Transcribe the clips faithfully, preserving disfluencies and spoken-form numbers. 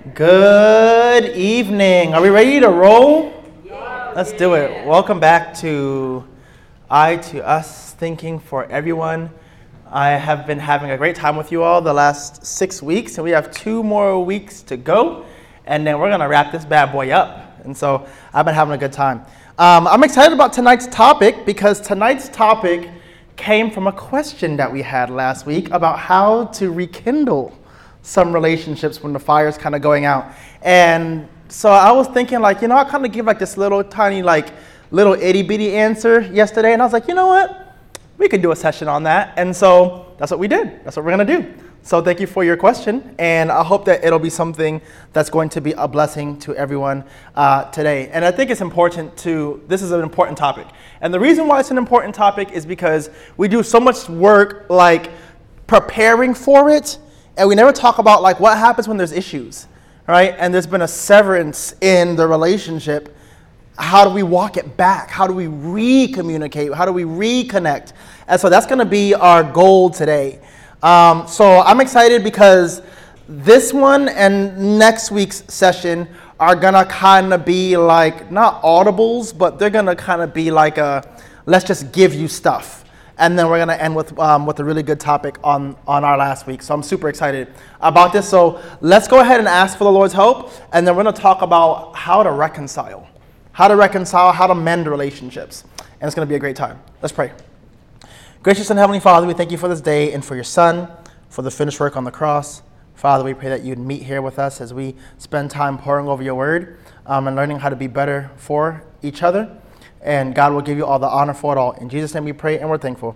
Good evening. Are we ready to roll? Let's do it. Welcome back to I to Us Thinking for Everyone. I have been having a great time with you all the last six weeks, and we have two more weeks to go, and then we're going to wrap this bad boy up. And so I've been having a good time. Um, I'm excited about tonight's topic because tonight's topic came from a question that we had last week about how to rekindle some relationships when the fire's kind of going out. And so I was thinking, like, you know, I kind of give like this little tiny, like, little itty bitty answer yesterday. And I was like, you know what? We could do a session on that. And so that's what we did. That's what we're going to do. So thank you for your question. And I hope that it'll be something that's going to be a blessing to everyone uh, today. And I think it's important to, this is an important topic. And the reason why it's an important topic is because we do so much work, like, preparing for it. And we never talk about, like, what happens when there's issues, right? And there's been a severance in the relationship. How do we walk it back? How do we re-communicate? How do we reconnect? And so that's going to be our goal today. Um, so I'm excited because this one and next week's session are going to kind of be like, not audibles, but they're going to kind of be like a, let's just give you stuff. And then we're going to end with um, with a really good topic on, on our last week. So I'm super excited about this. So let's go ahead and ask for the Lord's help. And then we're going to talk about how to reconcile. How to reconcile, how to mend relationships. And it's going to be a great time. Let's pray. Gracious and Heavenly Father, we thank you for this day and for your Son, for the finished work on the cross. Father, we pray that you'd meet here with us as we spend time poring over your word um, and learning how to be better for each other. And God will give you all the honor for it all. In Jesus' name we pray and we're thankful.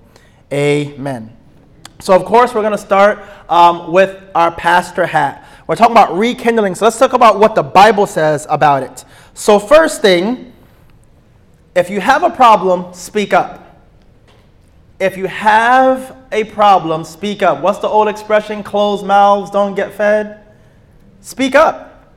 Amen. So, of course, we're going to start um, with our pastor hat. We're talking about rekindling. So let's talk about what the Bible says about it. So first thing, if you have a problem, speak up. If you have a problem, speak up. What's the old expression? Closed mouths don't get fed. Speak up.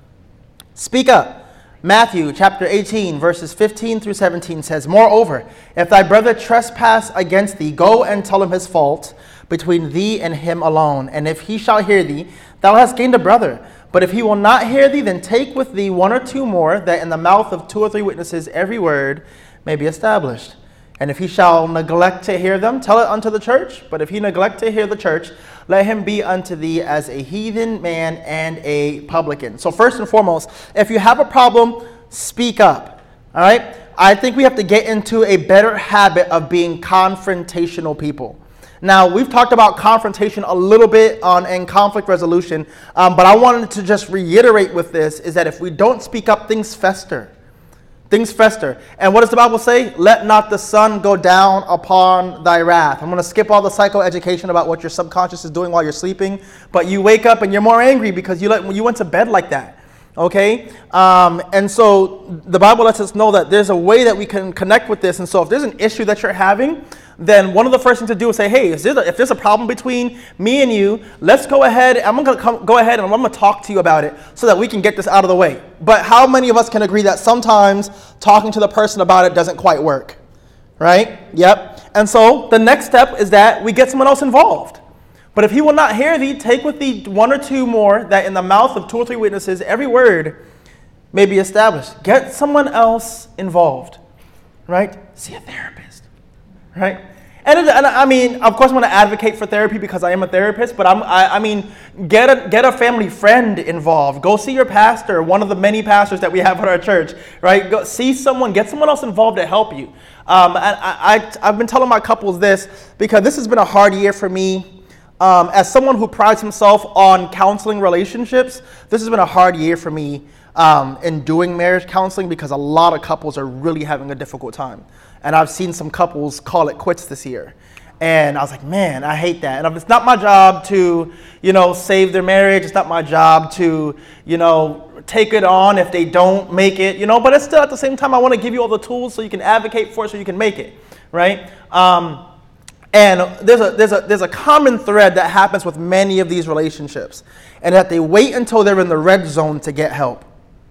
Speak up. Matthew chapter eighteen, verses fifteen through seventeen says, Moreover, if thy brother trespass against thee, go and tell him his fault between thee and him alone. And if he shall hear thee, thou hast gained a brother. But if he will not hear thee, then take with thee one or two more, that in the mouth of two or three witnesses every word may be established. And if he shall neglect to hear them, tell it unto the church. But if he neglect to hear the church, let him be unto thee as a heathen man and a publican. So first and foremost, if you have a problem, speak up. All right? I think we have to get into a better habit of being confrontational people. Now, we've talked about confrontation a little bit on in conflict resolution, um, but I wanted to just reiterate with this is that if we don't speak up, things fester. Things fester. And what does the Bible say? Let not the sun go down upon thy wrath. I'm going to skip all the psychoeducation about what your subconscious is doing while you're sleeping, but you wake up and you're more angry because you let, you went to bed like that. Okay? Um, and so the Bible lets us know that there's a way that we can connect with this. And so if there's an issue that you're having, then one of the first things to do is say, hey, is there a, if there's a problem between me and you, let's go ahead. I'm going to come, go ahead and I'm going to talk to you about it so that we can get this out of the way. But how many of us can agree that sometimes talking to the person about it doesn't quite work? Right? Yep. And so the next step is that we get someone else involved. But if he will not hear thee, take with thee one or two more, that in the mouth of two or three witnesses every word may be established. Get someone else involved. Right? See a therapist. Right? And, and I mean, of course, I'm going to advocate for therapy because I am a therapist, but I'm, I, I mean, get a get a family friend involved. Go see your pastor, one of the many pastors that we have at our church, right? Go see someone, get someone else involved to help you. Um, and I, I, I've been telling my couples this because this has been a hard year for me. Um, as someone who prides himself on counseling relationships, this has been a hard year for me um, in doing marriage counseling because a lot of couples are really having a difficult time. And I've seen some couples call it quits this year. And I was like, man, I hate that. And it's not my job to, you know, save their marriage. It's not my job to, you know, take it on if they don't make it, you know. But it's still at the same time, I want to give you all the tools so you can advocate for it so you can make it, right? Um, and there's a, there's, a, there's a common thread that happens with many of these relationships. And that they wait until they're in the red zone to get help.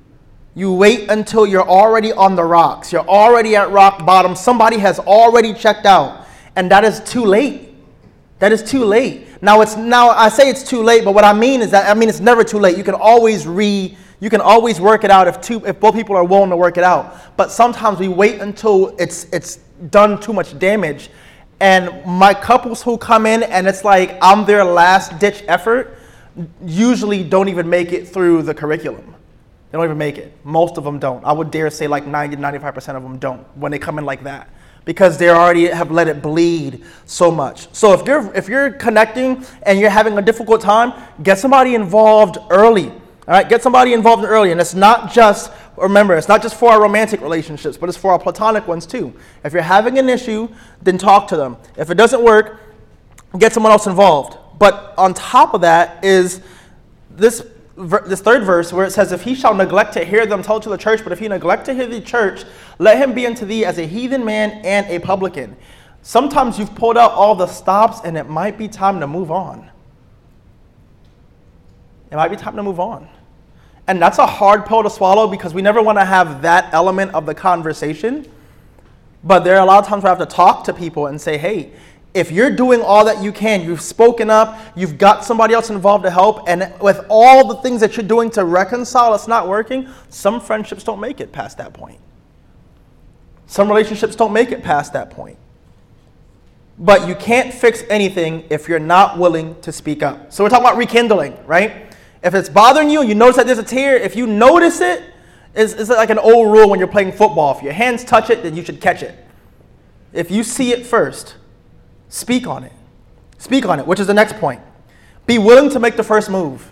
You wait until you're already on the rocks. You're already at rock bottom. Somebody has already checked out. And that is too late. That is too late. Now it's now I say it's too late, but what I mean is that I mean it's never too late. You can always re you can always work it out if two if both people are willing to work it out. But sometimes we wait until it's it's done too much damage. And my couples who come in and it's like I'm their last ditch effort usually don't even make it through the curriculum. They don't even make it. Most of them don't. I would dare say like ninety, ninety-five percent of them don't when they come in like that, because they already have let it bleed so much. So if you're if you're connecting and you're having a difficult time, get somebody involved early. All right, get somebody involved early. And it's not just, remember, it's not just for our romantic relationships, but it's for our platonic ones too. If you're having an issue, then talk to them. If it doesn't work, get someone else involved. But on top of that is this this third verse where it says, if he shall neglect to hear them, tell it to the church, but if he neglect to hear the church, let him be unto thee as a heathen man and a publican. Sometimes you've pulled out all the stops and it might be time to move on. It might be time to move on. And that's a hard pill to swallow because we never want to have that element of the conversation. But there are a lot of times where I have to talk to people and say, hey, if you're doing all that you can, you've spoken up, you've got somebody else involved to help, and with all the things that you're doing to reconcile, it's not working, some friendships don't make it past that point. Some relationships don't make it past that point. But you can't fix anything if you're not willing to speak up. So we're talking about rekindling, right? If it's bothering you and you notice that there's a tear, if you notice it, it's, it's like an old rule when you're playing football. If your hands touch it, then you should catch it. If you see it first, speak on it. Speak on it, which is the next point. Be willing to make the first move.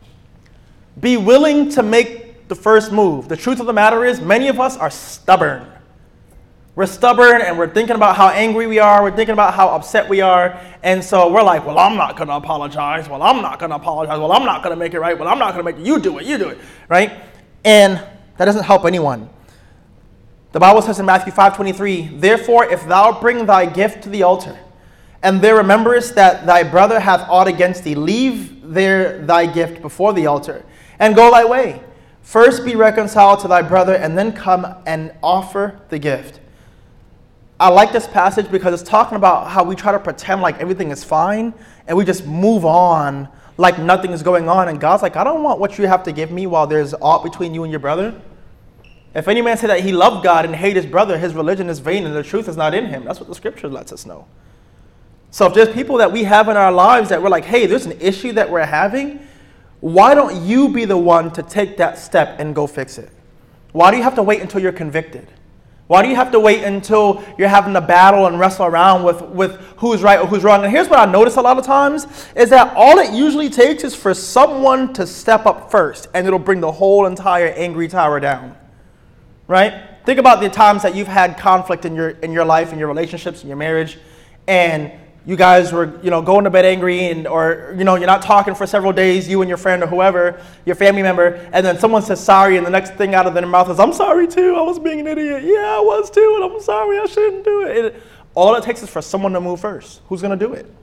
Be willing to make the first move. The truth of the matter is, many of us are stubborn. We're stubborn and we're thinking about how angry we are. We're thinking about how upset we are. And so we're like, well, I'm not going to apologize. Well, I'm not going to apologize. Well, I'm not going to make it right. Well, I'm not going to make it. You do it. You do it. Right? And that doesn't help anyone. The Bible says in Matthew five twenty-three, therefore, if thou bring thy gift to the altar, and there rememberest that thy brother hath aught against thee, leave there thy gift before the altar, and go thy way. First be reconciled to thy brother, and then come and offer the gift. I like this passage because it's talking about how we try to pretend like everything is fine, and we just move on like nothing is going on. And God's like, I don't want what you have to give me while there's aught between you and your brother. If any man say that he loved God and hate his brother, his religion is vain, and the truth is not in him. That's what the scripture lets us know. So if there's people that we have in our lives that we're like, hey, there's an issue that we're having, why don't you be the one to take that step and go fix it? Why do you have to wait until you're convicted? Why do you have to wait until you're having to battle and wrestle around with, with who's right or who's wrong? And here's what I notice a lot of times is that all it usually takes is for someone to step up first, and it'll bring the whole entire angry tower down. Right? Think about the times that you've had conflict in your in your life, in your relationships, in your marriage, and you guys were, you know, going to bed angry, and or you know, you're not talking for several days, you and your friend or whoever, your family member, and then someone says sorry, and the next thing out of their mouth is, I'm sorry too, I was being an idiot. Yeah, I was too, and I'm sorry, I shouldn't do it. it all it takes is for someone to move first. Who's going to do it?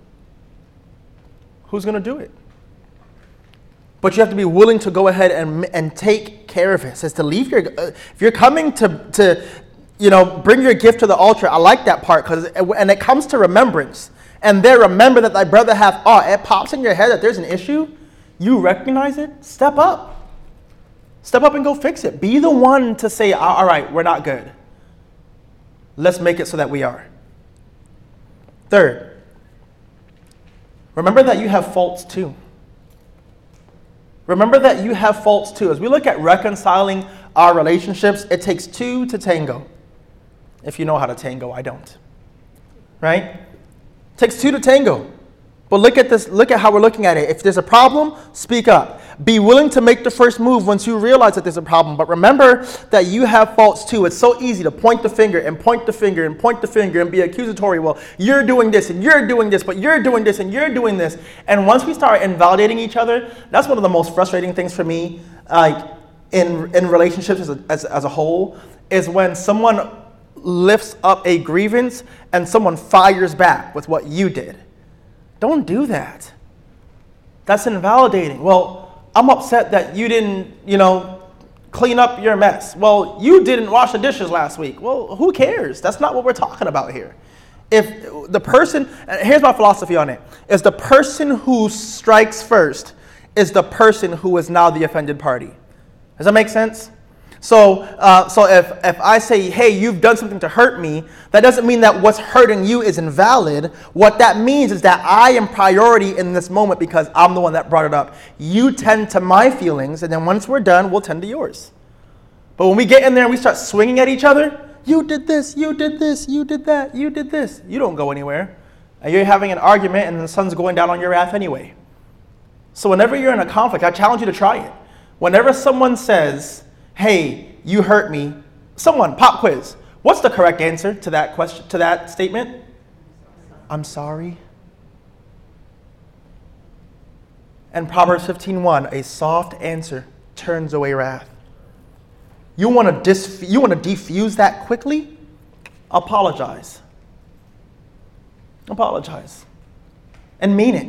Who's going to do it? But you have to be willing to go ahead and and take care of it. It says to leave your, uh, if you're coming to, to, you know, bring your gift to the altar. I like that part, because, and it comes to remembrance. And there remember that thy brother hath aught. It pops in your head that there's an issue. You recognize it. Step up. Step up and go fix it. Be the one to say, all right, we're not good. Let's make it so that we are. Third, remember that you have faults too. Remember that you have faults too. As we look at reconciling our relationships, it takes two to tango. If you know how to tango, I don't. Right? It takes two to tango. But look at this, look at how we're looking at it. If there's a problem, speak up. Be willing to make the first move once you realize that there's a problem. But remember that you have faults too. It's so easy to point the finger and point the finger and point the finger and be accusatory. Well, you're doing this and you're doing this, but you're doing this and you're doing this. And once we start invalidating each other, that's one of the most frustrating things for me, like in, in relationships as a, as, as a whole, is when someone lifts up a grievance and someone fires back with what you did. Don't do that. That's invalidating. Well, I'm upset that you didn't, you know, clean up your mess. Well, you didn't wash the dishes last week. Well, who cares? That's not what we're talking about here. If the person, and here's my philosophy on it, is the person who strikes first is the person who is now the offended party. Does that make sense? So, uh, so if, if I say, hey, you've done something to hurt me, that doesn't mean that what's hurting you is invalid. What that means is that I am priority in this moment because I'm the one that brought it up. You tend to my feelings, and then once we're done, we'll tend to yours. But when we get in there and we start swinging at each other, you did this, you did this, you did that, you did this. You don't go anywhere. And you're having an argument and the sun's going down on your wrath anyway. So whenever you're in a conflict, I challenge you to try it. Whenever someone says, hey, you hurt me, someone, pop quiz. What's the correct answer to that question, to that statement? I'm sorry. And Proverbs fifteen one, a soft answer turns away wrath. You want to dis- you want to defuse that quickly? Apologize. Apologize. And mean it.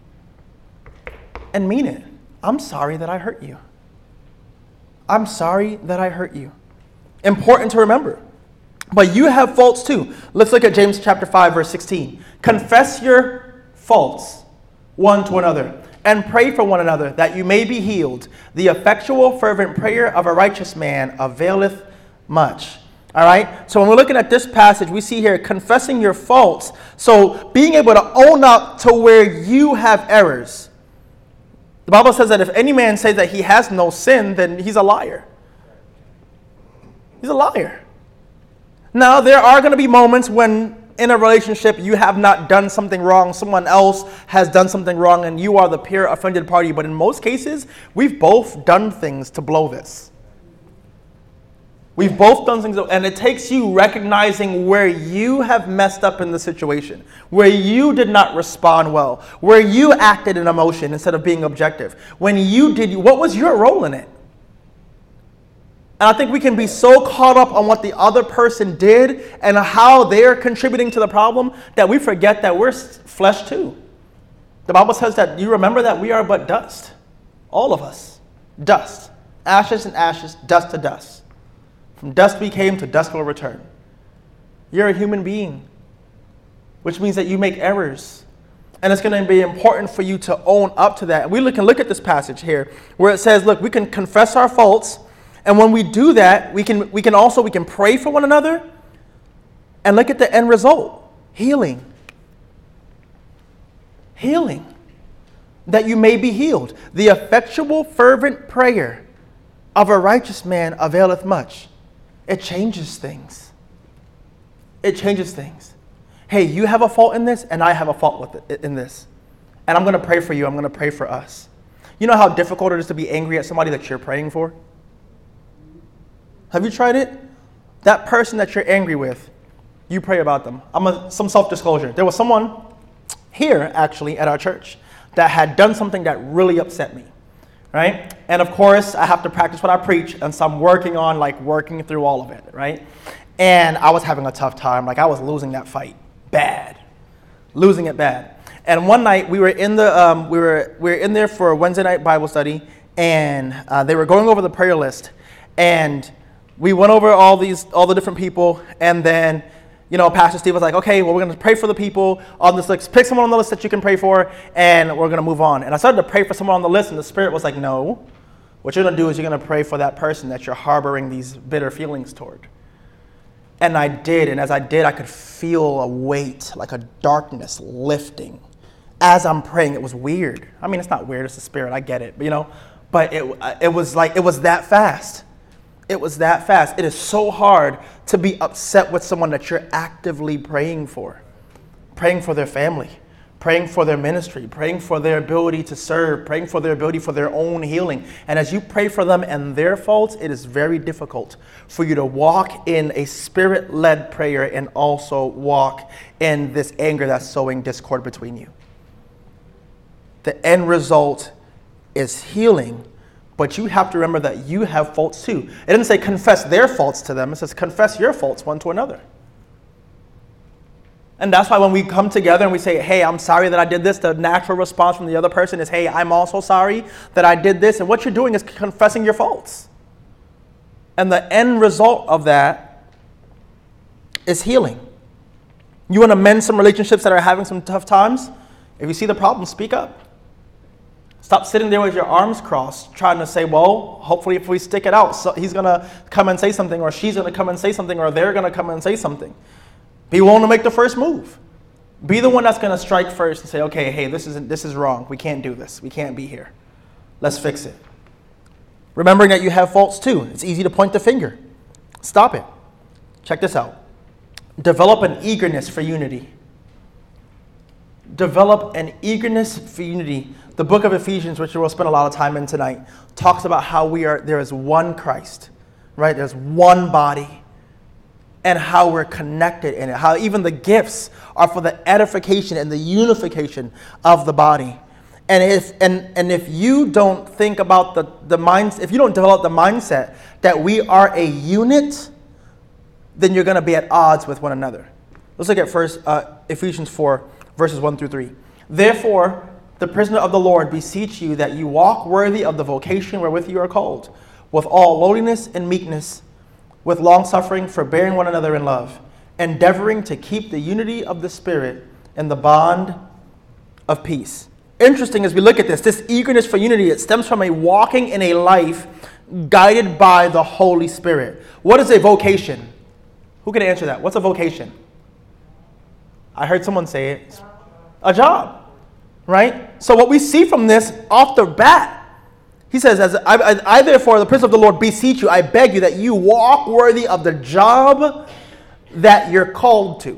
And mean it. I'm sorry that I hurt you. I'm sorry that I hurt you. Important to remember. But you have faults too. Let's look at James chapter five, verse sixteen. Confess your faults one to another and pray for one another that you may be healed. The effectual, fervent prayer of a righteous man availeth much. All right. So when we're looking at this passage, we see here confessing your faults. So being able to own up to where you have errors. The Bible says that if any man says that he has no sin, then he's a liar. He's a liar. Now, there are going to be moments when in a relationship you have not done something wrong, someone else has done something wrong, and you are the pure offended party. But in most cases, we've both done things to blow this. We've both done things, and it takes you recognizing where you have messed up in the situation, where you did not respond well, where you acted in emotion instead of being objective. When you did, what was your role in it? And I think we can be so caught up on what the other person did and how they're contributing to the problem that we forget that we're flesh too. The Bible says that you remember that we are but dust. All of us. Dust. Ashes and ashes, dust to dust. From dust we came, to dust will return. You're a human being, which means that you make errors. And it's going to be important for you to own up to that. We can look at this passage here where it says, look, we can confess our faults. And when we do that, we can, we can also, we can pray for one another and look at the end result. Healing. Healing. That you may be healed. The effectual, fervent prayer of a righteous man availeth much. It changes things. It changes things. Hey, you have a fault in this, and I have a fault with it in this. And I'm going to pray for you. I'm going to pray for us. You know how difficult it is to be angry at somebody that you're praying for? Have you tried it? That person that you're angry with, you pray about them. I'm a, some self-disclosure. There was someone here, actually, at our church that had done something that really upset me. Right? And of course, I have to practice what I preach, and so I'm working on like working through all of it, right? And I was having a tough time. Like I was losing that fight bad, losing it bad. And one night we were in the um, we were we were in there for a Wednesday night Bible study, and uh, they were going over the prayer list, and we went over all these all the different people, and then, you know, Pastor Steve was like, okay, well, we're going to pray for the people on this list. Pick someone on the list that you can pray for, and we're going to move on. And I started to pray for someone on the list, and the Spirit was like, no. What you're going to do is you're going to pray for that person that you're harboring these bitter feelings toward. And I did, and as I did, I could feel a weight, like a darkness lifting. As I'm praying, it was weird. I mean, it's not weird, it's the Spirit, I get it, but, you know. But it, it was like, it was that fast. It was that fast. It is so hard to be upset with someone that you're actively praying for. Praying for their family, praying for their ministry, praying for their ability to serve, praying for their ability for their own healing. And as you pray for them and their faults, it is very difficult for you to walk in a Spirit-led prayer and also walk in this anger that's sowing discord between you. The end result is healing. But you have to remember that you have faults too. It didn't say confess their faults to them. It says confess your faults one to another. And that's why when we come together and we say, hey, I'm sorry that I did this, the natural response from the other person is, hey, I'm also sorry that I did this. And what you're doing is confessing your faults. And the end result of that is healing. You want to mend some relationships that are having some tough times? If you see the problem, speak up. Stop sitting there with your arms crossed, trying to say, well, hopefully if we stick it out, so he's going to come and say something, or she's going to come and say something, or they're going to come and say something. Be willing to make the first move. Be the one that's going to strike first and say, okay, hey, this isn't, this is wrong. We can't do this. We can't be here. Let's fix it. Remembering that you have faults too. It's easy to point the finger. Stop it. Check this out. Develop an eagerness for unity. Develop an eagerness for unity. The book of Ephesians, which we'll spend a lot of time in tonight, talks about how we are, there is one Christ, right? There's one body, and how we're connected in it. How even the gifts are for the edification and the unification of the body. And if and, and if you don't think about the, the minds, if you don't develop the mindset that we are a unit, then you're going to be at odds with one another. Let's look at first uh, Ephesians four, verses one through three. Therefore, the prisoner of the Lord, beseech you that you walk worthy of the vocation wherewith you are called, with all lowliness and meekness, with long-suffering, forbearing one another in love, endeavoring to keep the unity of the Spirit in the bond of peace. Interesting as we look at this, this eagerness for unity, it stems from a walking in a life guided by the Holy Spirit. What is a vocation? Who can answer that? What's a vocation? I heard someone say it. A job. Right? So what we see from this off the bat, he says, "As I, I, I therefore, the Prince of the Lord, beseech you, I beg you that you walk worthy of the job that you're called to."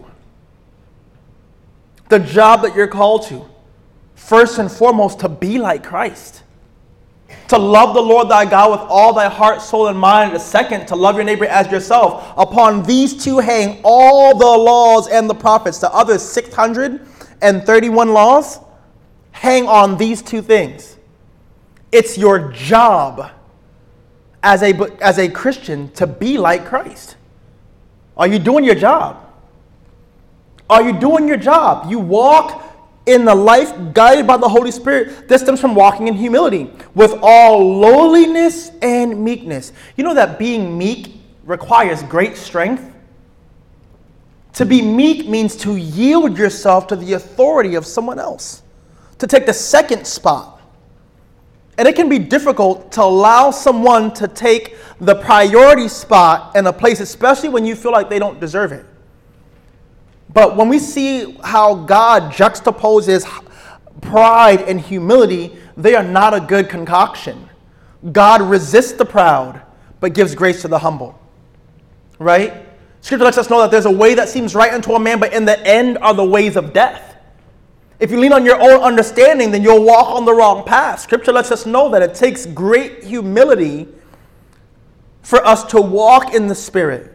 The job that you're called to. First and foremost, to be like Christ. To love the Lord thy God with all thy heart, soul, and mind. And the second, to love your neighbor as yourself. Upon these two hang all the laws and the prophets. The other six hundred thirty-one laws hang on these two things. It's your job as a, as a Christian to be like Christ. Are you doing your job? Are you doing your job? You walk in the life guided by the Holy Spirit. This stems from walking in humility with all lowliness and meekness. You know that being meek requires great strength? To be meek means to yield yourself to the authority of someone else. To take the second spot. And it can be difficult to allow someone to take the priority spot in a place, especially when you feel like they don't deserve it. But when we see how God juxtaposes pride and humility, they are not a good concoction. God resists the proud, but gives grace to the humble. Right? Scripture lets us know that there's a way that seems right unto a man, but in the end are the ways of death. If you lean on your own understanding, then you'll walk on the wrong path. Scripture lets us know that it takes great humility for us to walk in the Spirit.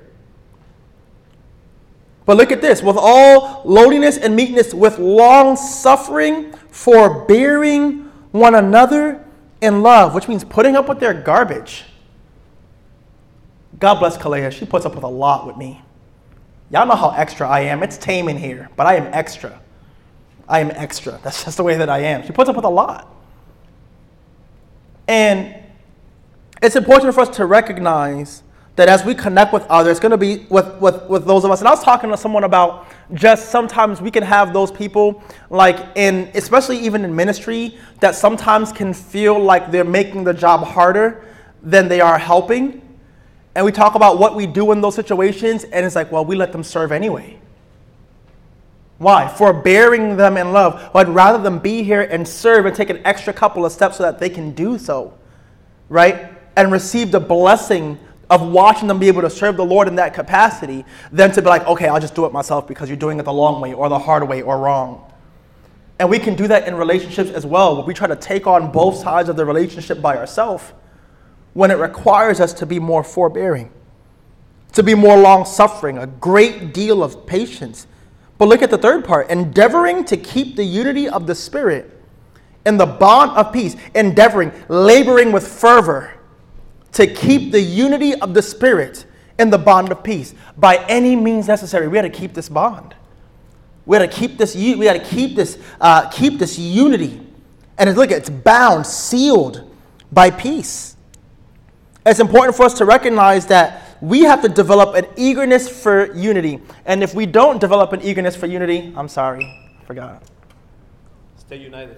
But look at this. With all lowliness and meekness, with long suffering, forbearing one another in love, which means putting up with their garbage. God bless Kalea. She puts up with a lot with me. Y'all know how extra I am. It's tame in here, but I am extra. I am extra. That's just the way that I am. She puts up with a lot. And it's important for us to recognize that as we connect with others, it's going to be with, with, with those of us. And I was talking to someone about just sometimes we can have those people, like in, especially even in ministry, that sometimes can feel like they're making the job harder than they are helping. And we talk about what we do in those situations, and it's like, well, we let them serve anyway. Why? Forbearing them in love. But rather than be here and serve and take an extra couple of steps so that they can do so, right? And receive the blessing of watching them be able to serve the Lord in that capacity, than to be like, okay, I'll just do it myself because you're doing it the long way or the hard way or wrong. And we can do that in relationships as well, where we try to take on both sides of the relationship by ourselves, when it requires us to be more forbearing, to be more long-suffering, a great deal of patience. But look at the third part, endeavoring to keep the unity of the Spirit in the bond of peace. Endeavoring, laboring with fervor to keep the unity of the Spirit in the bond of peace. By any means necessary, we got to keep this bond. We got to keep this. We got to keep this. Uh, keep this unity. And it's, look, it's bound, sealed by peace. It's important for us to recognize that we have to develop an eagerness for unity. And if we don't develop an eagerness for unity, I'm sorry, I forgot. Stay united.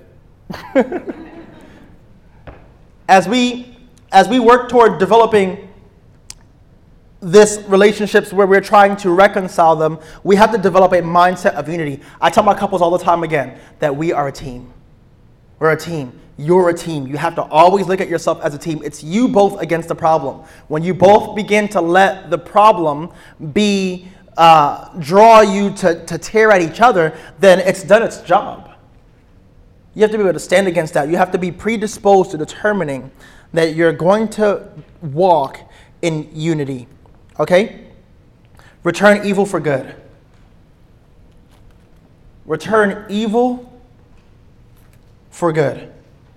As we, as we work toward developing this relationships where we're trying to reconcile them, we have to develop a mindset of unity. I tell my couples all the time again that we are a team. We're a team. You're a team. You have to always look at yourself as a team. It's you both against the problem. When you both begin to let the problem be uh, draw you to, to tear at each other, then it's done its job. You have to be able to stand against that. You have to be predisposed to determining that you're going to walk in unity. Okay? Return evil for good. Return evil for good.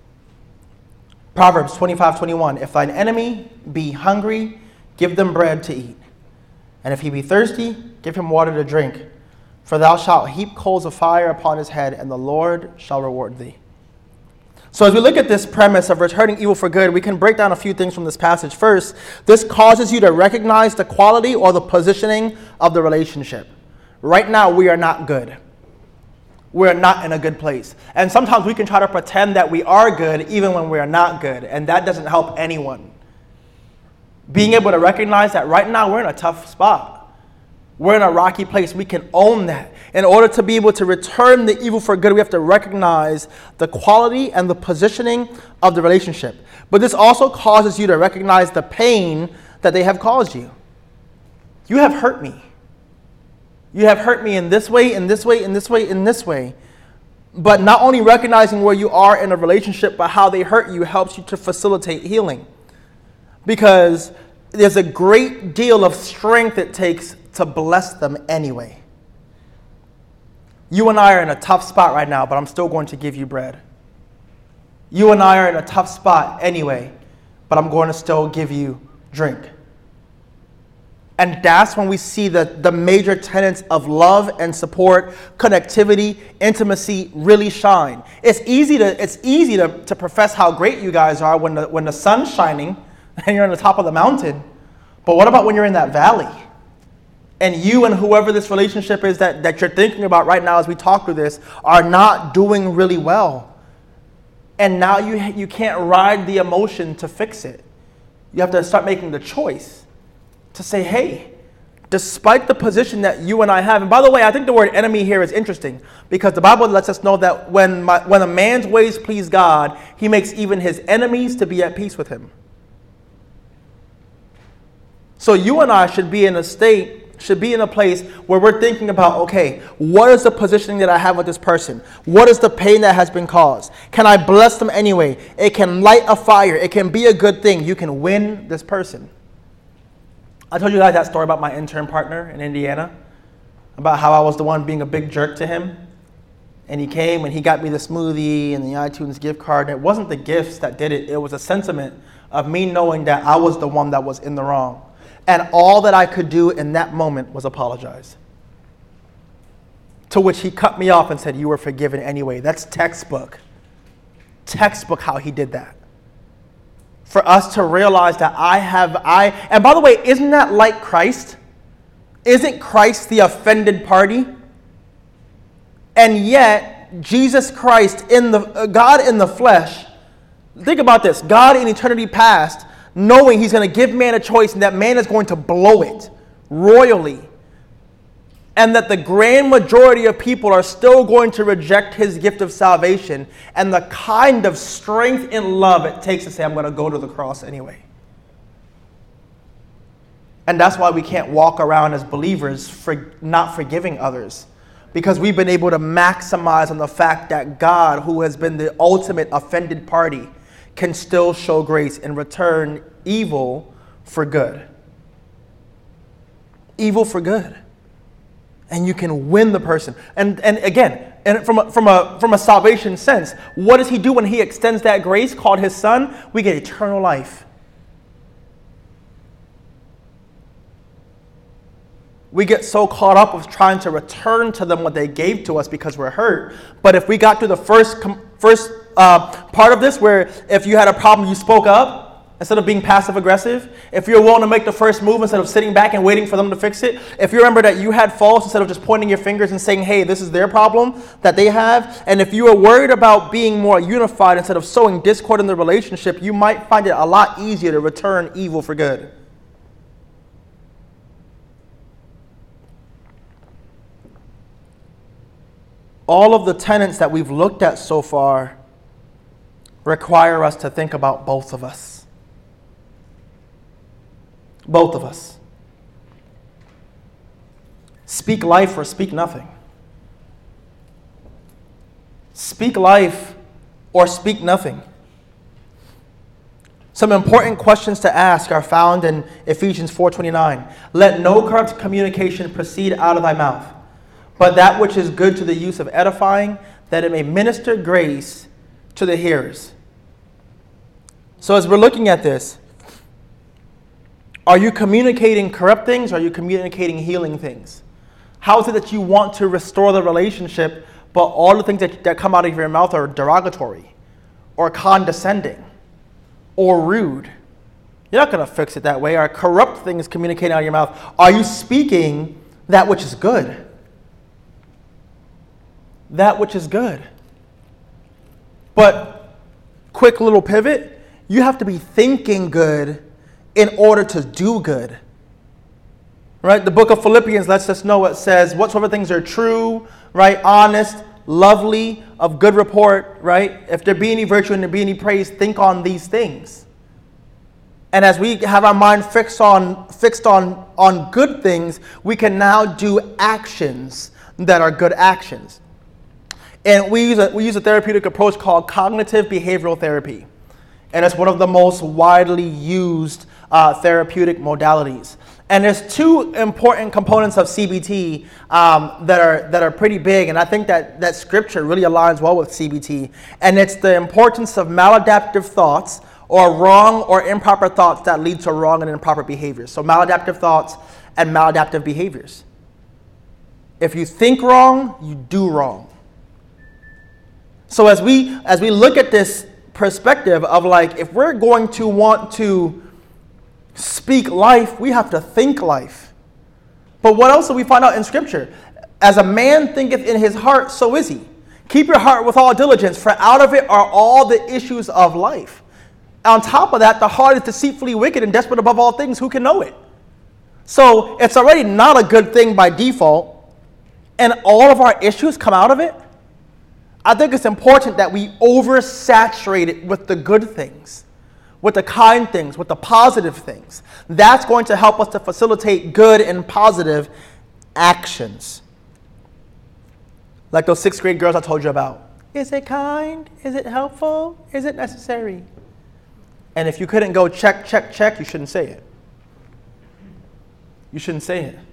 Proverbs twenty-five twenty-one. If thine enemy be hungry, give them bread to eat. And if he be thirsty, give him water to drink. For thou shalt heap coals of fire upon his head, and the Lord shall reward thee. So as we look at this premise of returning evil for good, we can break down a few things from this passage. First, this causes you to recognize the quality or the positioning of the relationship. Right now, we are not good. We're not in a good place. And sometimes we can try to pretend that we are good even when we are not good, and that doesn't help anyone. Being able to recognize that right now we're in a tough spot. We're in a rocky place. We can own that. In order to be able to return the evil for good, we have to recognize the quality and the positioning of the relationship. But this also causes you to recognize the pain that they have caused you. You have hurt me. You have hurt me in this way, in this way, in this way, in this way. But not only recognizing where you are in a relationship, but how they hurt you helps you to facilitate healing. Because there's a great deal of strength it takes to bless them anyway. You and I are in a tough spot right now, but I'm still going to give you bread. You and I are in a tough spot anyway, but I'm going to still give you drink. And that's when we see the, the major tenets of love and support, connectivity, intimacy really shine. It's easy to it's easy to, to profess how great you guys are when the, when the sun's shining and you're on the top of the mountain. But what about when you're in that valley? And you and whoever this relationship is that, that you're thinking about right now as we talk through this are not doing really well. And now you, you can't ride the emotion to fix it. You have to start making the choice to say, hey, despite the position that you and I have, and by the way, I think the word enemy here is interesting because the Bible lets us know that when, my, when a man's ways please God, he makes even his enemies to be at peace with him. So you and I should be in a state should be in a place where we're thinking about, okay, what is the positioning that I have with this person? What is the pain that has been caused? Can I bless them anyway? It can light a fire. It can be a good thing. You can win this person. I told you guys that story about my intern partner in Indiana, about how I was the one being a big jerk to him. And he came and he got me the smoothie and the iTunes gift card. And it wasn't the gifts that did it. It was a sentiment of me knowing that I was the one that was in the wrong. And all that I could do in that moment was apologize. To which he cut me off and said, you were forgiven anyway. That's textbook. Textbook how he did that. For us to realize that I have, I, and by the way, isn't that like Christ? Isn't Christ the offended party? And yet, Jesus Christ, in the uh, God in the flesh, think about this, God in eternity past, knowing he's going to give man a choice and that man is going to blow it royally. And that the grand majority of people are still going to reject his gift of salvation and the kind of strength and love it takes to say, I'm going to go to the cross anyway. And that's why we can't walk around as believers for not forgiving others. Because we've been able to maximize on the fact that God, who has been the ultimate offended party, can still show grace and return evil for good. Evil for good. And you can win the person. And and again, and from a, from a from a salvation sense, what does he do when he extends that grace called his son? We get eternal life. We get so caught up with trying to return to them what they gave to us because we're hurt. But if we got to the first first uh, part of this, where if you had a problem, you spoke up, instead of being passive aggressive, if you're willing to make the first move instead of sitting back and waiting for them to fix it, if you remember that you had faults instead of just pointing your fingers and saying, hey, this is their problem that they have, and if you are worried about being more unified instead of sowing discord in the relationship, you might find it a lot easier to return evil for good. All of the tenets that we've looked at so far require us to think about both of us. Both of us. Speak life or speak nothing. Speak life or speak nothing. Some important questions to ask are found in Ephesians four twenty-nine. Let no corrupt communication proceed out of thy mouth, but that which is good to the use of edifying, that it may minister grace to the hearers. So as we're looking at this, are you communicating corrupt things or are you communicating healing things? How is it that you want to restore the relationship, but all the things that, that come out of your mouth are derogatory or condescending or rude? You're not going to fix it that way. Are corrupt things communicating out of your mouth? Are you speaking that which is good? That which is good. But, quick little pivot, you have to be thinking good in order to do good. Right? The book of Philippians lets us know, it says, whatsoever things are true, right, honest, lovely, of good report, right? If there be any virtue and there be any praise, think on these things. And as we have our mind fixed on fixed on, on good things, we can now do actions that are good actions. And we use a, we use a therapeutic approach called cognitive behavioral therapy. And it's one of the most widely used uh, therapeutic modalities. And there's two important components of C B T um, that are that are pretty big, and I think that, that scripture really aligns well with C B T. And it's the importance of maladaptive thoughts, or wrong or improper thoughts that lead to wrong and improper behaviors. So maladaptive thoughts and maladaptive behaviors. If you think wrong, you do wrong. So as we as we look at this perspective of like, if we're going to want to speak life, we have to think life. But what else do we find out in Scripture? As a man thinketh in his heart, so is he. Keep your heart with all diligence, for out of it are all the issues of life. On top of that, the heart is deceitfully wicked and desperate above all things. Who can know it? So it's already not a good thing by default, and all of our issues come out of it. I think it's important that we oversaturate it with the good things, with the kind things, with the positive things. That's going to help us to facilitate good and positive actions. Like those sixth grade girls I told you about. Is it kind? Is it helpful? Is it necessary? And if you couldn't go check, check, check, you shouldn't say it. You shouldn't say it.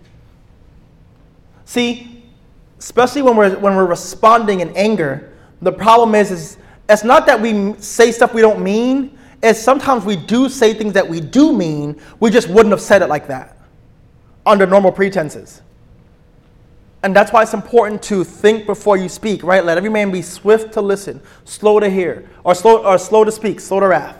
See, especially when we're when we're responding in anger, the problem is, is it's not that we say stuff we don't mean. It's sometimes we do say things that we do mean. We just wouldn't have said it like that under normal pretenses. And that's why it's important to think before you speak, right? Let every man be swift to listen, slow to hear, or slow or slow to speak, slow to wrath.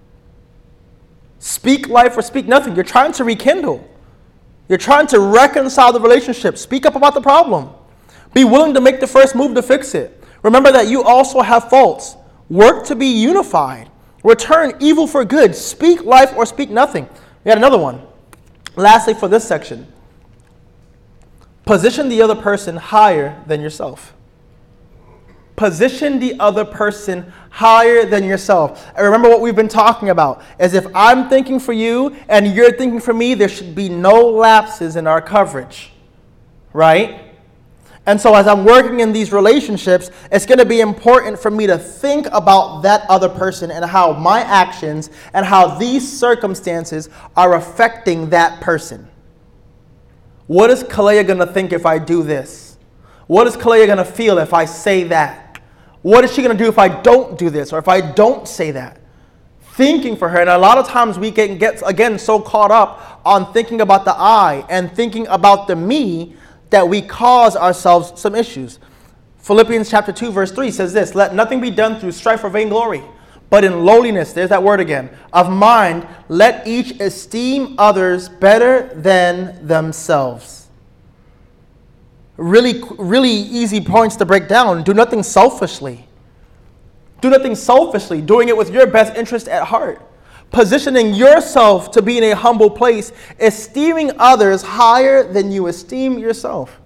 Speak life or speak nothing. You're trying to rekindle. You're trying to reconcile the relationship. Speak up about the problem. Be willing to make the first move to fix it. Remember that you also have faults. Work to be unified. Return evil for good. Speak life or speak nothing. We had another one. Lastly, for this section, position the other person higher than yourself. Position the other person higher than yourself. And remember what we've been talking about, is if I'm thinking for you and you're thinking for me, there should be no lapses in our coverage, right? And so as I'm working in these relationships, it's going to be important for me to think about that other person and how my actions and how these circumstances are affecting that person. What is Kalea going to think if I do this? What is Kalea going to feel if I say that? What is she going to do if I don't do this or if I don't say that? Thinking for her. And a lot of times we can get, again, so caught up on thinking about the I and thinking about the me that we cause ourselves some issues. Philippians chapter two verse three says this, let nothing be done through strife or vainglory, but in lowliness, there's that word again, of mind, let each esteem others better than themselves. Really, really easy points to break down. Do nothing selfishly. Do nothing selfishly, doing it with your best interest at heart. Positioning yourself to be in a humble place, esteeming others higher than you esteem yourself.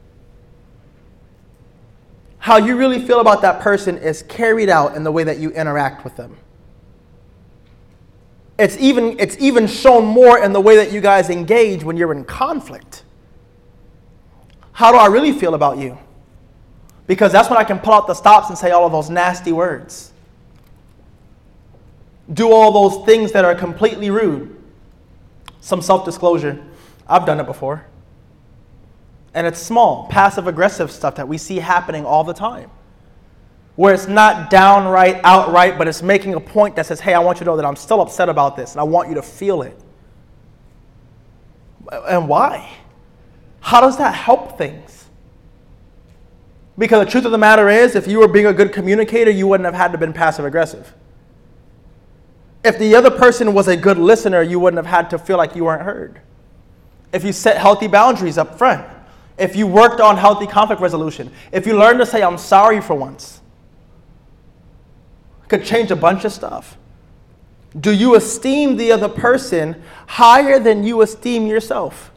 How you really feel about that person is carried out in the way that you interact with them. It's even, it's even shown more in the way that you guys engage when you're in conflict. How do I really feel about you? Because that's when I can pull out the stops and say all of those nasty words. Do all those things that are completely rude. Some self-disclosure. I've done it before. And it's small, passive-aggressive stuff that we see happening all the time. Where it's not downright, outright, but it's making a point that says, hey, I want you to know that I'm still upset about this, and I want you to feel it. And why? How does that help things? Because the truth of the matter is, if you were being a good communicator, you wouldn't have had to been passive-aggressive. If the other person was a good listener, you wouldn't have had to feel like you weren't heard. If you set healthy boundaries up front, if you worked on healthy conflict resolution, if you learned to say, I'm sorry for once, it could change a bunch of stuff. Do you esteem the other person higher than you esteem yourself?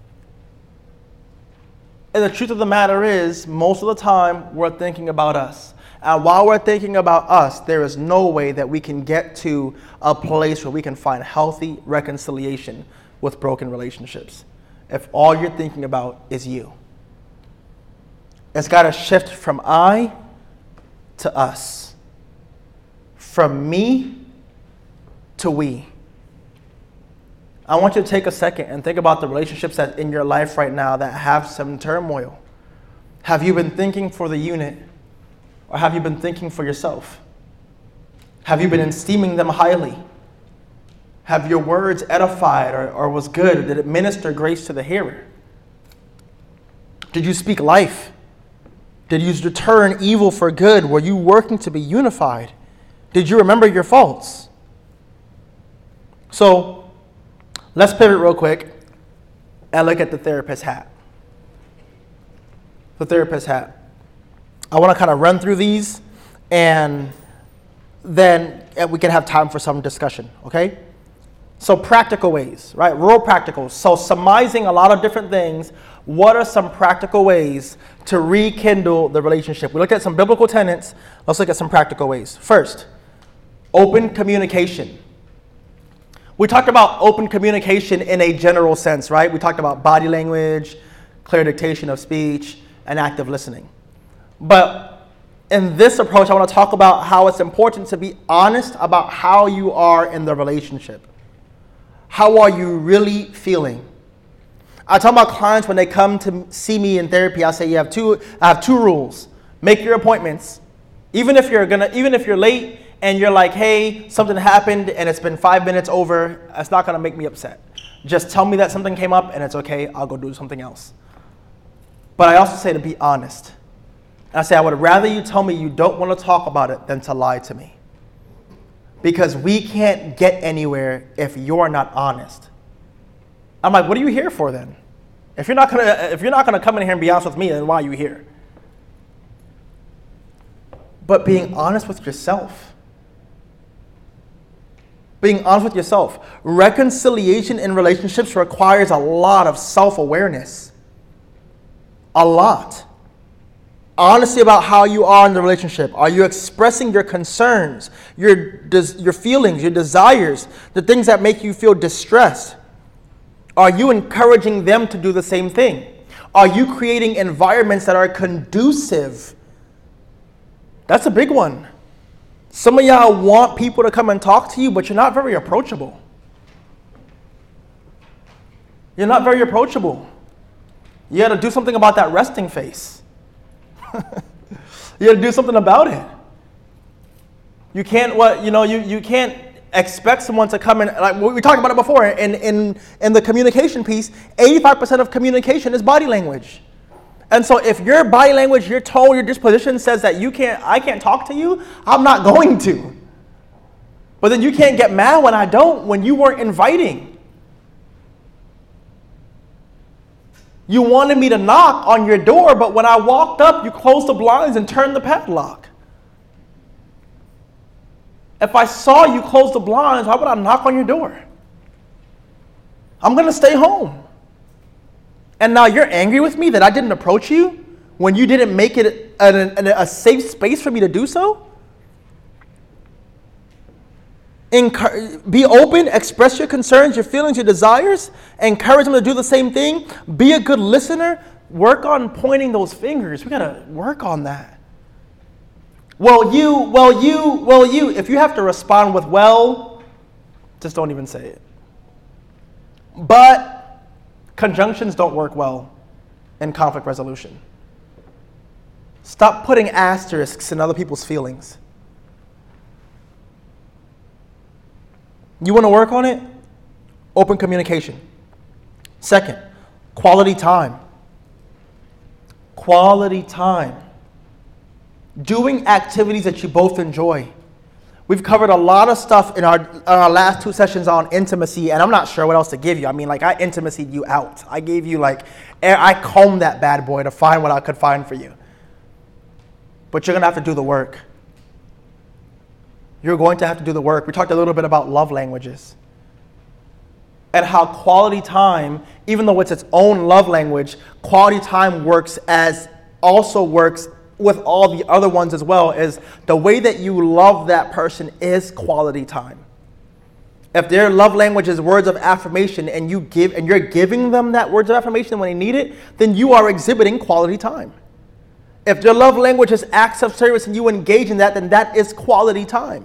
And the truth of the matter is, most of the time, we're thinking about us. And while we're thinking about us, there is no way that we can get to a place where we can find healthy reconciliation with broken relationships if all you're thinking about is you. It's got to shift from I to us, from me to we. I want you to take a second and think about the relationships that in your life right now that have some turmoil. Have you been thinking for the unit, or have you been thinking for yourself? Have you been esteeming them highly? Have your words edified or, or was good? Did it minister grace to the hearer? Did you speak life? Did you return evil for good? Were you working to be unified? Did you remember your faults? So let's pivot real quick and look at the therapist hat. The therapist hat. I want to kind of run through these, and then we can have time for some discussion, okay? So practical ways, right? Real practical. So surmising a lot of different things, what are some practical ways to rekindle the relationship? We looked at some biblical tenets. Let's look at some practical ways. First, open communication. We talked about open communication in a general sense, right? We talked about body language, clear dictation of speech, and active listening. But in this approach, I want to talk about how it's important to be honest about how you are in the relationship. How are you really feeling? I tell my clients when they come to see me in therapy, I say you have two. I have two rules. Make your appointments, even if you're gonna, even if you're late and you're like, hey, something happened and it's been five minutes over. It's not gonna make me upset. Just tell me that something came up and it's okay. I'll go do something else. But I also say to be honest. And I say I would rather you tell me you don't want to talk about it than to lie to me. Because we can't get anywhere if you're not honest. I'm like, what are you here for then? If you're not gonna, if you're not gonna come in here and be honest with me, then why are you here? But being honest with yourself. Being honest with yourself. Reconciliation in relationships requires a lot of self-awareness. A lot. Honesty about how you are in the relationship. Are you expressing your concerns, your, des- your feelings, your desires, the things that make you feel distressed? Are you encouraging them to do the same thing? Are you creating environments that are conducive? That's a big one. Some of y'all want people to come and talk to you, but you're not very approachable. You're not very approachable. You got to do something about that resting face. You got to do something about it. You can't what you know. You, you can't expect someone to come in. Like we talked about it before. In in in the communication piece, eighty-five percent of communication is body language. And so, if your body language, your tone, your disposition says that you can't, I can't talk to you, I'm not going to. But then you can't get mad when I don't, when you weren't inviting. You wanted me to knock on your door, but when I walked up, you closed the blinds and turned the padlock. If I saw you close the blinds, why would I knock on your door? I'm going to stay home. And now you're angry with me that I didn't approach you when you didn't make it a, a, a safe space for me to do so? Encour- be open, express your concerns, your feelings, your desires. Encourage them to do the same thing. Be a good listener. Work on pointing those fingers. We got to work on that. Well, you, well, you, well, you. If you have to respond with well, just don't even say it. But conjunctions don't work well in conflict resolution. Stop putting asterisks in other people's feelings. You want to work on it? Open communication. Second, quality time. Quality time. Doing activities that you both enjoy. We've covered a lot of stuff in our, in our last two sessions on intimacy, and I'm not sure what else to give you. I mean, like, I intimacied you out. I gave you, like, I combed that bad boy to find what I could find for you. But you're going to have to do the work. You're going to have to do the work. We talked a little bit about love languages and how quality time, even though it's its own love language, quality time works as also works with all the other ones as well. Is the way that you love that person is quality time. If their love language is words of affirmation and you give and you're giving them that words of affirmation when they need it, then you are exhibiting quality time. If their love language is acts of service and you engage in that, then that is quality time.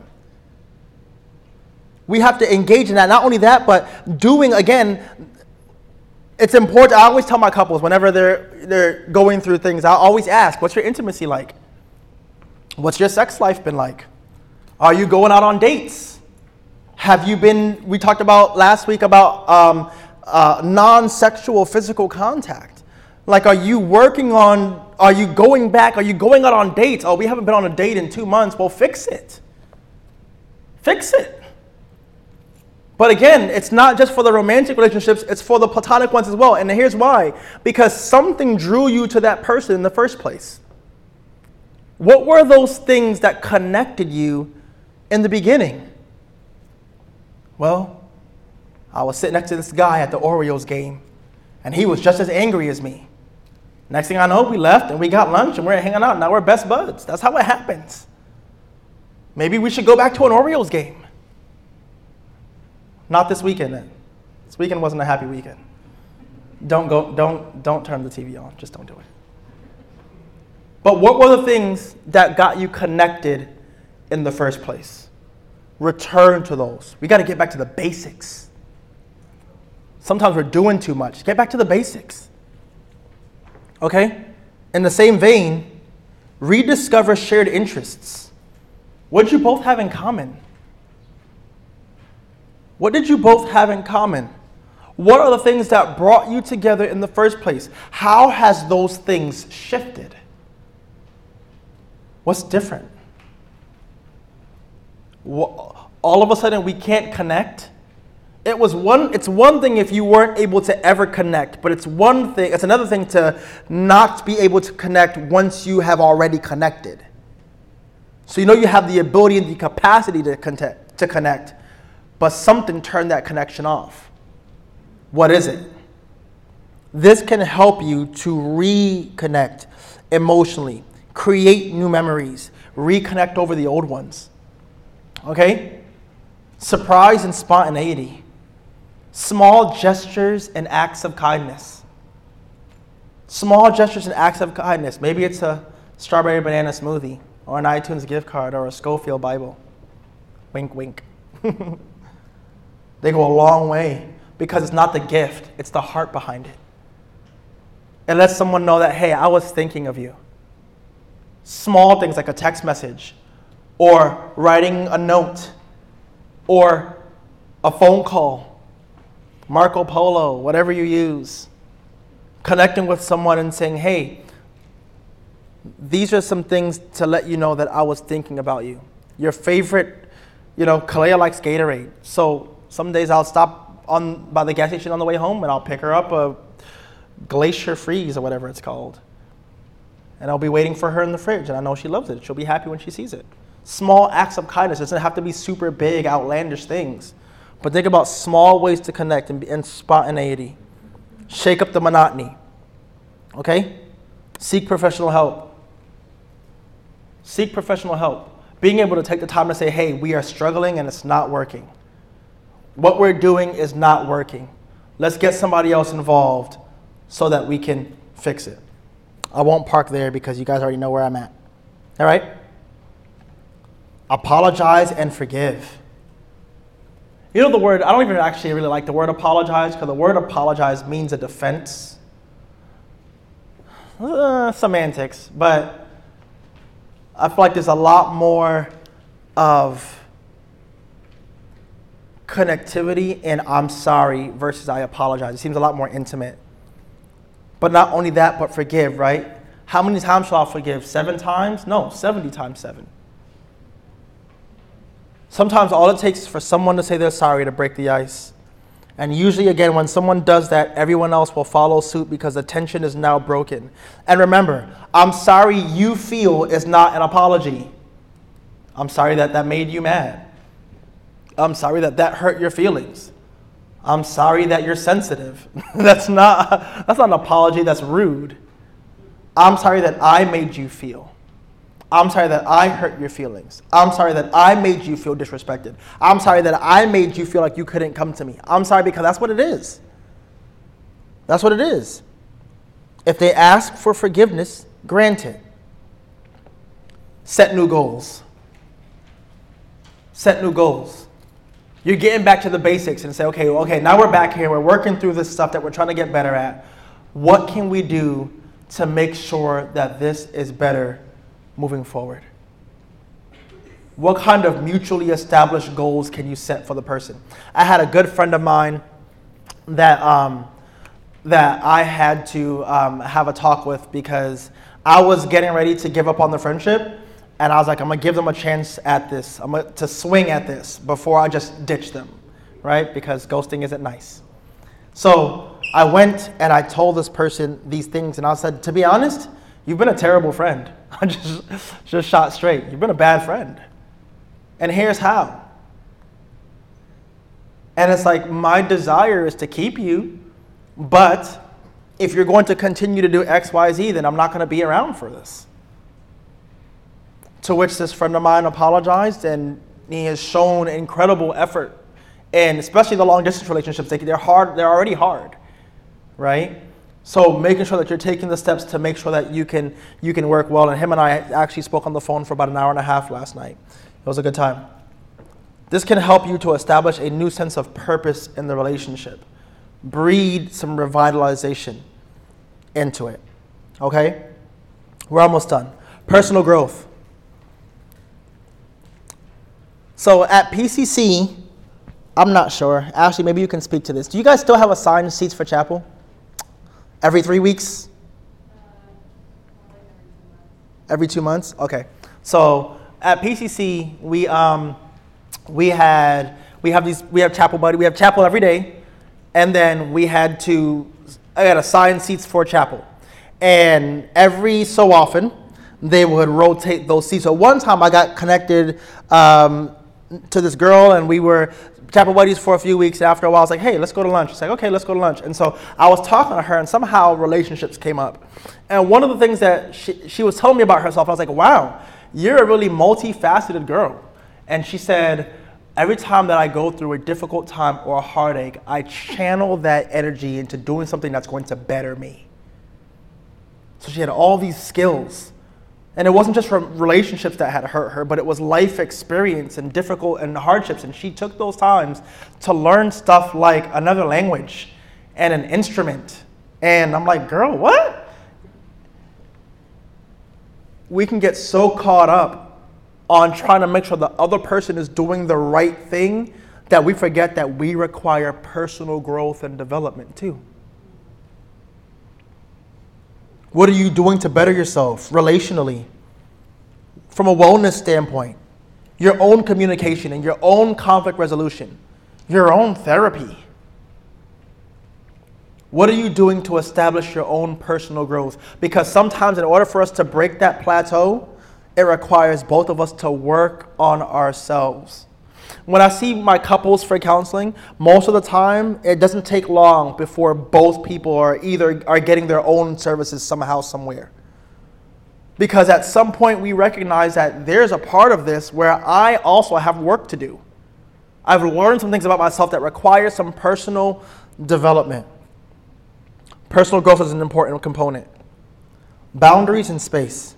We have to engage in that. Not only that, but doing, again, it's important. I always tell my couples whenever they're they're going through things, I always ask, what's your intimacy like? What's your sex life been like? Are you going out on dates? Have you been, we talked about last week about um, uh, non-sexual physical contact. Like, are you working on, are you going back? Are you going out on dates? Oh, we haven't been on a date in two months. Well, fix it. Fix it. But again, it's not just for the romantic relationships, it's for the platonic ones as well. And here's why. Because something drew you to that person in the first place. What were those things that connected you in the beginning? Well, I was sitting next to this guy at the Orioles game, and he was just as angry as me. Next thing I know, we left and we got lunch and we're hanging out. Now we're best buds. That's how it happens. Maybe we should go back to an Orioles game. Not this weekend then. This weekend wasn't a happy weekend. Don't go, don't, don't turn the T V on. Just don't do it. But what were the things that got you connected in the first place? Return to those. We got to get back to the basics. Sometimes we're doing too much. Get back to the basics. Okay? In the same vein, rediscover shared interests. What did you both have in common? What did you both have in common? What are the things that brought you together in the first place? How has those things shifted? What's different? All of a sudden we can't connect? It was one, it's one thing if you weren't able to ever connect, but it's one thing, it's another thing to not be able to connect once you have already connected. So you know you have the ability and the capacity to connect, to connect, but something turned that connection off. What is it? This can help you to reconnect emotionally, create new memories, reconnect over the old ones. Okay? Surprise and spontaneity. Small gestures and acts of kindness. Small gestures and acts of kindness. Maybe it's a strawberry banana smoothie, or an iTunes gift card, or a Schofield Bible. Wink, wink. They go a long way because it's not the gift, it's the heart behind it. It lets someone know that, hey, I was thinking of you. Small things like a text message, or writing a note, or a phone call, Marco Polo, whatever you use. Connecting with someone and saying, hey, these are some things to let you know that I was thinking about you. Your favorite You know, Kalea likes Gatorade. So some days I'll stop on by the gas station on the way home and I'll pick her up a Glacier Freeze or whatever it's called. And I'll be waiting for her in the fridge, and I know she loves it. She'll be happy when she sees it. Small acts of kindness. It doesn't have to be super big, outlandish things. But think about small ways to connect and, and spontaneity. Shake up the monotony. Okay? Seek professional help. Seek professional help. Being able to take the time to say, hey, we are struggling and it's not working. What we're doing is not working. Let's get somebody else involved so that we can fix it. I won't park there because you guys already know where I'm at. All right? Apologize and forgive. You know the word, I don't even actually really like the word apologize because the word apologize means a defense. Uh, semantics, but I feel like there's a lot more of connectivity in I'm sorry versus I apologize. It seems a lot more intimate. But not only that, but forgive, right? How many times shall I forgive? Seven times? No, seventy times seven. Sometimes all it takes is for someone to say they're sorry to break the ice. And usually, again, when someone does that, everyone else will follow suit because the tension is now broken. And remember, I'm sorry you feel is not an apology. I'm sorry that that made you mad. I'm sorry that that hurt your feelings. I'm sorry that you're sensitive. That's not, that's not an apology, that's rude. I'm sorry that I made you feel. I'm sorry that I hurt your feelings. I'm sorry that I made you feel disrespected. I'm sorry that I made you feel like you couldn't come to me. I'm sorry because that's what it is. That's what it is. If they ask for forgiveness, grant it. Set new goals. Set new goals. You're getting back to the basics and say, okay, okay, now we're back here. We're working through this stuff that we're trying to get better at. What can we do to make sure that this is better moving forward? What kind of mutually established goals can you set for the person? I had a good friend of mine that um, that I had to um, have a talk with because I was getting ready to give up on the friendship. And I was like, I'm going to give them a chance at this. I'm going to swing at this before I just ditch them, right? Because ghosting isn't nice. So I went and I told this person these things. And I said, to be honest, you've been a terrible friend. I just, just shot straight. You've been a bad friend. And here's how. And it's like, my desire is to keep you. But if you're going to continue to do X, Y, Z, then I'm not going to be around for this. To which this friend of mine apologized, and he has shown incredible effort. And especially the long distance relationships, they, they're hard, they're already hard, right? So making sure that you're taking the steps to make sure that you can you can work well. And him and I actually spoke on the phone for about an hour and a half last night. It was a good time. This can help you to establish a new sense of purpose in the relationship. Breed some revitalization into it, okay? We're almost done. Personal growth. So at P C C, I'm not sure. Ashley, maybe you can speak to this. Do you guys still have assigned seats for chapel? Every three weeks? Every two months? Okay. So at P C C, we um we had we have these we have chapel buddy. We have chapel every day, and then we had to I had assigned seats for chapel, and every so often they would rotate those seats. So one time I got connected um, to this girl, and we were chapel buddies for a few weeks. After a while, I was like, hey, let's go to lunch. She's like, okay, let's go to lunch. And so I was talking to her, and somehow relationships came up. And one of the things that she, she was telling me about herself, I was like, wow, you're a really multifaceted girl. And she said, every time that I go through a difficult time or a heartache, I channel that energy into doing something that's going to better me. So she had all these skills. And it wasn't just from relationships that had hurt her, but it was life experience and difficult and hardships. And she took those times to learn stuff like another language and an instrument. And I'm like, girl, what? We can get so caught up on trying to make sure the other person is doing the right thing that we forget that we require personal growth and development too. What are you doing to better yourself relationally? From a wellness standpoint, your own communication and your own conflict resolution, your own therapy. What are you doing to establish your own personal growth? Because sometimes in order for us to break that plateau, it requires both of us to work on ourselves. When I see my couples for counseling, most of the time, it doesn't take long before both people are either are getting their own services somehow, somewhere. Because at some point we recognize that there's a part of this where I also have work to do. I've learned some things about myself that require some personal development. Personal growth is an important component. Boundaries and space.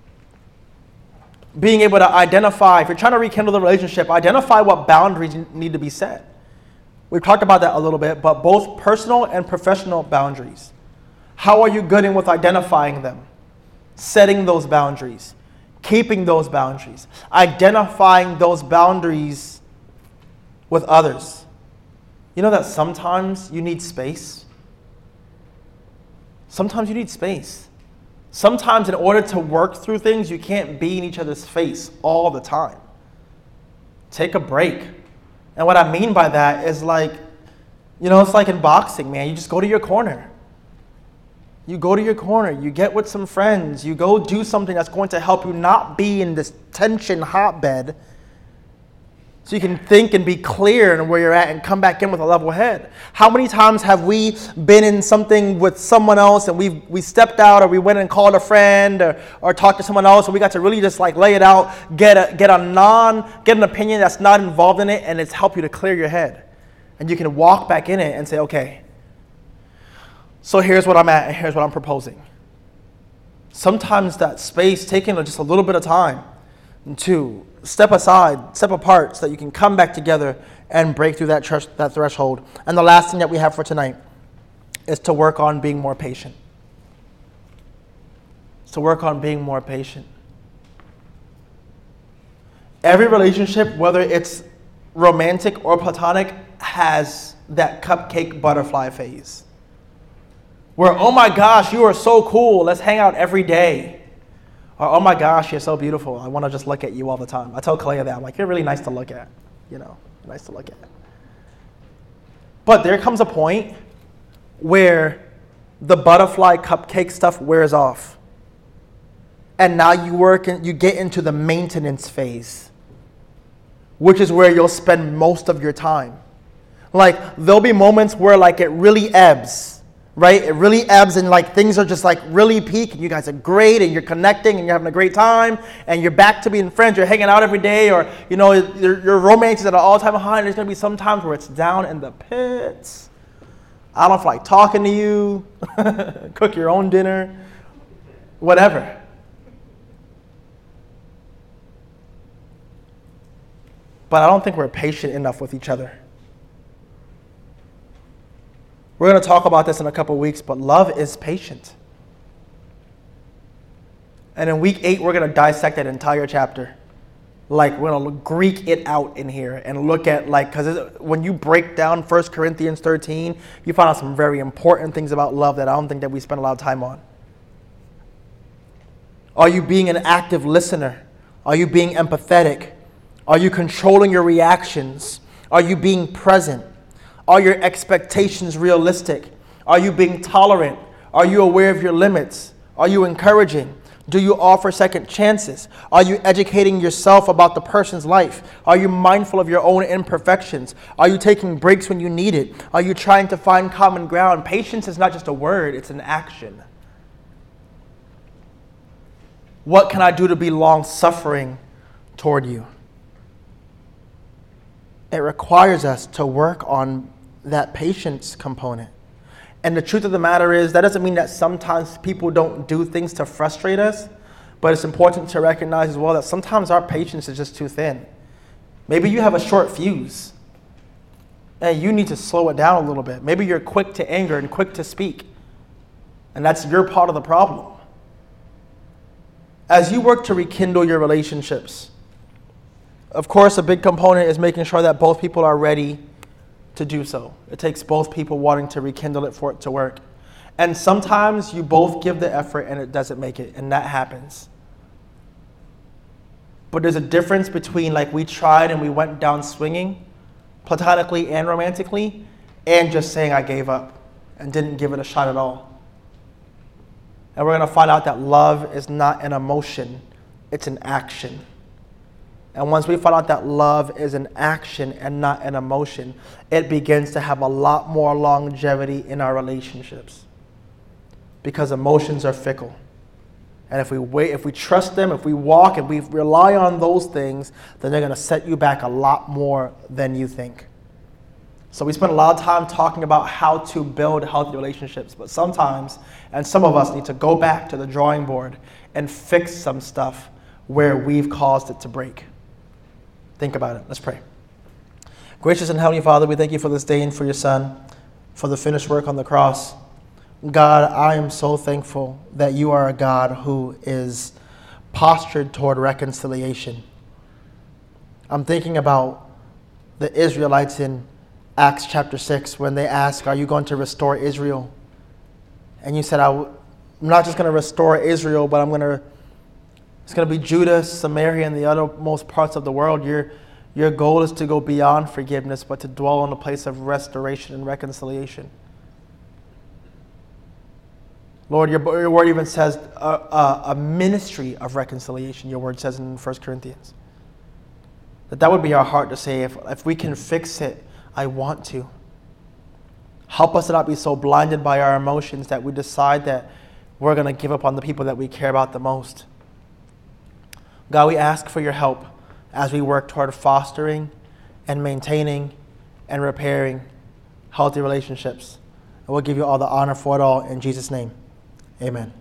Being able to identify, if you're trying to rekindle the relationship, identify what boundaries need to be set. We've talked about that a little bit, but both personal and professional boundaries. How are you good in with identifying them? Setting those boundaries, keeping those boundaries, identifying those boundaries with others. You know that sometimes you need space? Sometimes you need space. Sometimes in order to work through things, you can't be in each other's face all the time. Take a break. And what I mean by that is like, you know, it's like in boxing, man. You just go to your corner. You go to your corner. You get with some friends. You go do something that's going to help you not be in this tension hotbed, so you can think and be clear in where you're at and come back in with a level head. How many times have we been in something with someone else and we we stepped out, or we went and called a friend, or, or talked to someone else, and we got to really just like lay it out, get a get a non get an opinion that's not involved in it, and it's helped you to clear your head, and you can walk back in it and say, okay, so here's what I'm at and here's what I'm proposing. Sometimes that space, taking just a little bit of time to step aside, step apart, so that you can come back together and break through that, tr- that threshold. And the last thing that we have for tonight is to work on being more patient. To work on being more patient. Every relationship, whether it's romantic or platonic, has that cupcake butterfly phase. Where, oh my gosh, you are so cool, let's hang out every day. Or, oh my gosh, you're so beautiful, I want to just look at you all the time. I tell Kalea that, I'm like, you're really nice to look at. You know, you're nice to look at. But there comes a point where the butterfly cupcake stuff wears off. And now you work and you get into the maintenance phase, which is where you'll spend most of your time. Like, there'll be moments where like it really ebbs. Right? It really ebbs and like things are just like really peak, and you guys are great and you're connecting and you're having a great time and you're back to being friends, you're hanging out every day, or you know, your, your romance is at an all-time high, and there's gonna be some times where it's down in the pits. I don't feel like talking to you, cook your own dinner, whatever. But I don't think we're patient enough with each other. We're going to talk about this in a couple weeks, but love is patient. And in week eight, we're going to dissect that entire chapter. Like, we're going to Greek it out in here and look at, like, because when you break down First Corinthians thirteen, you find out some very important things about love that I don't think that we spend a lot of time on. Are you being an active listener? Are you being empathetic? Are you controlling your reactions? Are you being present? Are your expectations realistic? Are you being tolerant? Are you aware of your limits? Are you encouraging? Do you offer second chances? Are you educating yourself about the person's life? Are you mindful of your own imperfections? Are you taking breaks when you need it? Are you trying to find common ground? Patience is not just a word, it's an action. What can I do to be long-suffering toward you? It requires us to work on that patience component. And the truth of the matter is, that doesn't mean that sometimes people don't do things to frustrate us, but it's important to recognize as well that sometimes our patience is just too thin. Maybe you have a short fuse, and you need to slow it down a little bit. Maybe you're quick to anger and quick to speak, and that's your part of the problem. As you work to rekindle your relationships, of course, a big component is making sure that both people are ready to do so. It takes both people wanting to rekindle it for it to work. And sometimes you both give the effort and it doesn't make it, and that happens. But there's a difference between like we tried and we went down swinging, platonically and romantically, and just saying I gave up and didn't give it a shot at all. And we're going to find out that love is not an emotion, it's an action. And once we find out that love is an action and not an emotion, it begins to have a lot more longevity in our relationships. Because emotions are fickle. And if we wait, if we trust them, if we walk and we rely on those things, then they're going to set you back a lot more than you think. So we spend a lot of time talking about how to build healthy relationships, but sometimes, and some of us need to go back to the drawing board and fix some stuff where we've caused it to break. Think about it. Let's pray. Gracious and Heavenly Father, we thank you for this day and for your Son, for the finished work on the cross. God, I am so thankful that you are a God who is postured toward reconciliation. I'm thinking about the Israelites in Acts chapter six when they ask, are you going to restore Israel? And you said, I'm not just going to restore Israel, but I'm going to, it's going to be Judah, Samaria, and the othermost parts of the world. Your, your goal is to go beyond forgiveness, but to dwell in a place of restoration and reconciliation. Lord, your, your word even says a, a, a ministry of reconciliation, your word says in First Corinthians. That that would be our heart to say, if, if we can fix it, I want to. Help us to not be so blinded by our emotions that we decide that we're going to give up on the people that we care about the most. God, we ask for your help as we work toward fostering and maintaining and repairing healthy relationships. And we'll give you all the honor for it all in Jesus' name. Amen.